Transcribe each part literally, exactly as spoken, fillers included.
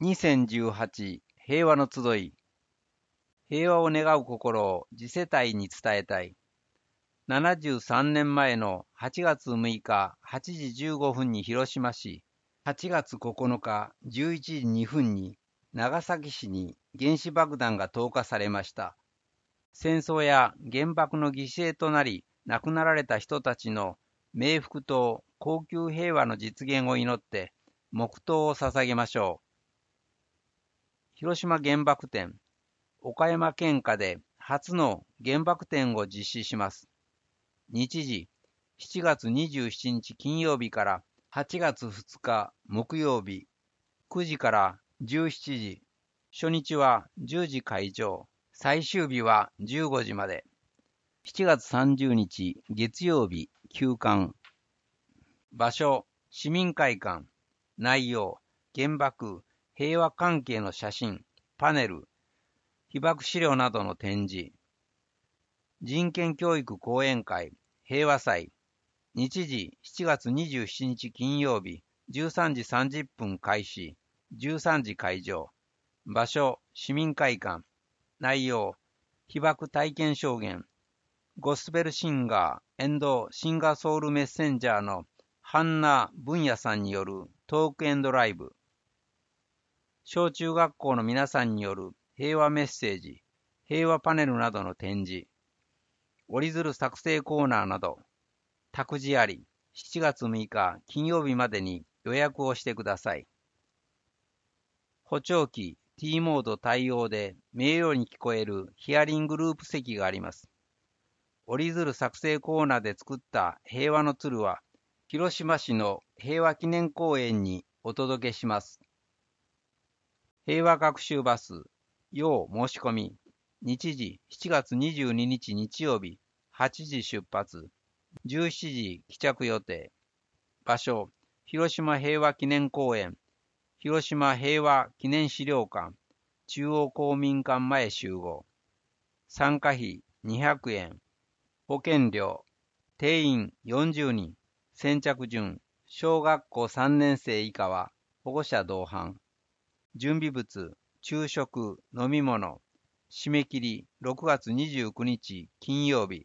にせんじゅうはち平和の集い。平和を願う心を次世代に伝えたい。ななじゅうさんねんまえのはちがつむいかはちじじゅうごふんに広島市、はちがつここのかじゅういちじにふんに長崎市に原子爆弾が投下されました。戦争や原爆の犠牲となり亡くなられた人たちの冥福と恒久平和の実現を祈って黙祷を捧げましょう。広島原爆展、岡山県下で初の原爆展を実施します。日時、しちがつにじゅうしちにち金曜日からはちがつふつか木曜日、くじからじゅうしちじ、初日はじゅうじ開場、最終日はじゅうごじまで。しちがつさんじゅうにち月曜日、休館。場所、市民会館。内容、原爆、平和関係の写真、パネル、被爆資料などの展示。人権教育講演会、平和祭。日時、しちがつにじゅうしちにち金曜日、じゅうさんじさんじゅっぷん開始、じゅうさんじ開場。場所、市民会館。内容、被爆体験証言。ゴスペルシンガーシンガーソウルメッセンジャーのハンナ・ブンヤさんによるトークエンドライブ。小中学校の皆さんによる平和メッセージ、平和パネルなどの展示。折り鶴作成コーナーなど。託児あり。しちがつむいか金曜日までに予約をしてください。補聴器 T モード対応で明瞭に聞こえるヒアリングループ席があります。折り鶴作成コーナーで作った平和の鶴は、広島市の平和記念公園にお届けします。平和学習バス、要申し込み。日時、しちがつにじゅうににち日曜日、はちじ出発、じゅうしちじ帰着予定。場所、広島平和記念公園、広島平和記念資料館、中央公民館前集合。参加費にひゃくえん。保険料、定員よんじゅうにん、先着順、小学校さんねんせい以下は保護者同伴。準備物、昼食、飲み物、締め切りろくがつにじゅうくにち金曜日。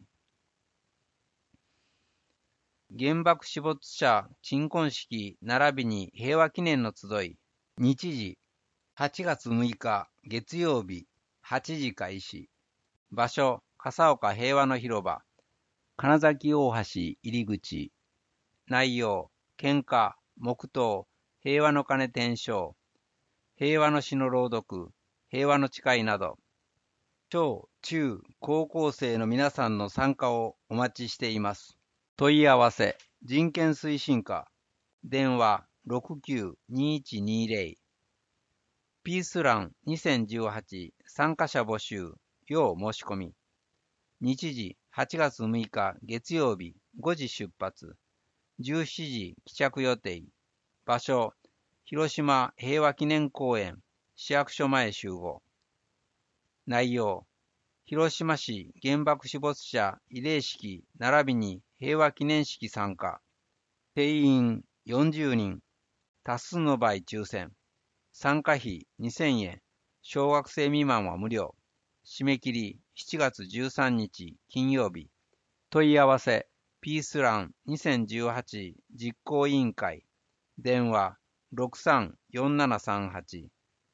原爆死没者鎮魂式並びに平和記念の集い。日時、はちがつむいか月曜日、はちじ開始。場所、笠岡平和の広場。金崎大橋入り口。内容、献花、黙祷、平和の鐘天正、平和の詩の朗読、平和の誓いなど。小、中、高校生の皆さんの参加をお待ちしています。問い合わせ、人権推進課。電話、ろくきゅうにいちにゼロ。ピースランにせんじゅうはち参加者募集、要申し込み。日時、はちがつむいか月曜日、ごじ出発、じゅうしちじ帰着予定。場所、広島平和記念公園、市役所前集合。内容、広島市原爆死没者慰霊式並びに平和記念式参加。定員よんじゅうにん、多数の場合抽選。参加費にせんえん、小学生未満は無料。締め切りしちがつじゅうさんにち金曜日。問い合わせ、ピースランにせんじゅうはち実行委員会。電話ろくさんよんななさんはち。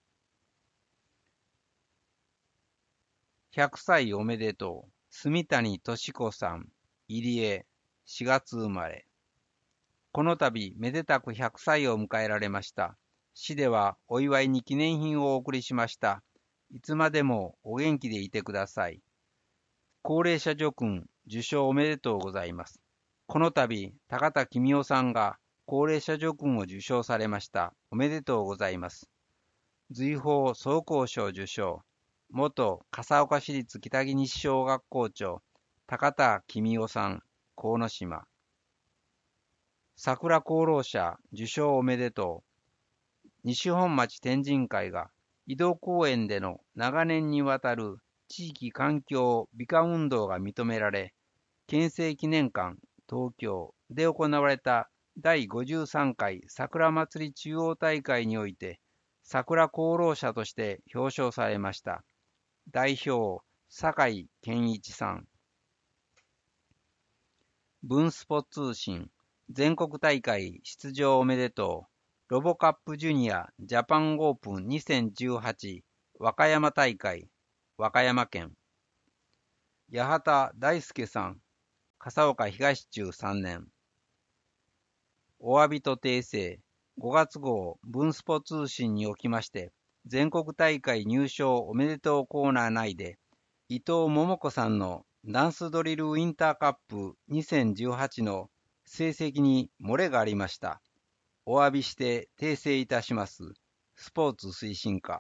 ひゃくさいおめでとう。住谷敏子さん、入江、しがつ生まれ。この度、めでたくひゃくさいを迎えられました。市ではお祝いに記念品をお送りしました。いつまでもお元気でいてください。高齢者叙勲受賞おめでとうございます。この度、高田公夫さんが高齢者叙勲を受賞されました。おめでとうございます。随宝装甲賞受賞。元笠岡市立北木西小学校長、高田公夫さん、河島。桜功労者受賞おめでとう。西本町天神会が移動公園での長年にわたる地域環境美化運動が認められ、県政記念館東京で行われただいごじゅうさんかい桜まつり中央大会において、 桜功労者として表彰されました。代表、酒井健一さん。文スポ通信、全国大会出場おめでとう。ロボカップジュニアジャパンオープンにせんじゅうはち和歌山大会、和歌山県。八幡大輔さん、笠岡東中さんねん。お詫びと訂正、ごがつ号文スポ通信におきまして、全国大会入賞おめでとうコーナー内で、伊藤桃子さんのダンスドリルウィンターカップにせんじゅうはちの成績に漏れがありました。お詫びして訂正いたします。スポーツ推進課。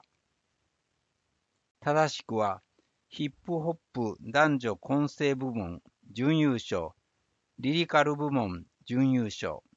正しくは、ヒップホップ男女混成部門準優勝、リリカル部門準優勝、